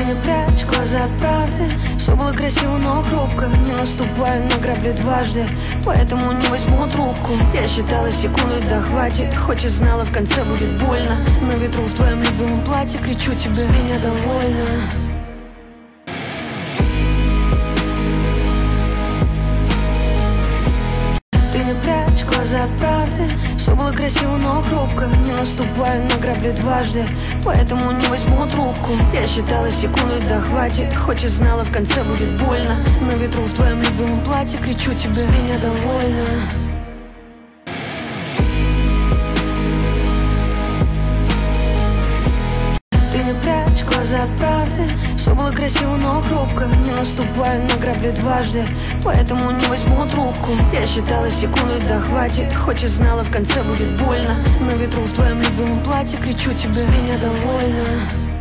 Ты не прячь глаза от правды. Все было красиво, но хрупко. Не наступаю на грабли дважды, поэтому не возьму трубку. Я считала секунды, да хватит. Хоть и знала, в конце будет больно. На ветру в твоем любимом платье кричу тебе: меня довольно. Не прячь глаза от правды. Все было красиво, но хрупко. Не наступаю на грабли дважды, поэтому не возьму трубку. Я считала секунды, да хватит. Хоть и знала, в конце будет больно. На ветру в твоем любимом платье кричу тебе: меня довольно. Ты не прячь глаза от правды. Все было красиво, но хрупко. Не наступаю на грабли дважды, поэтому не возьму трубку. Я считала секунды, да хватит. Хоть и знала, в конце будет больно. На ветру в твоем любимом платье кричу тебе: меня довольно.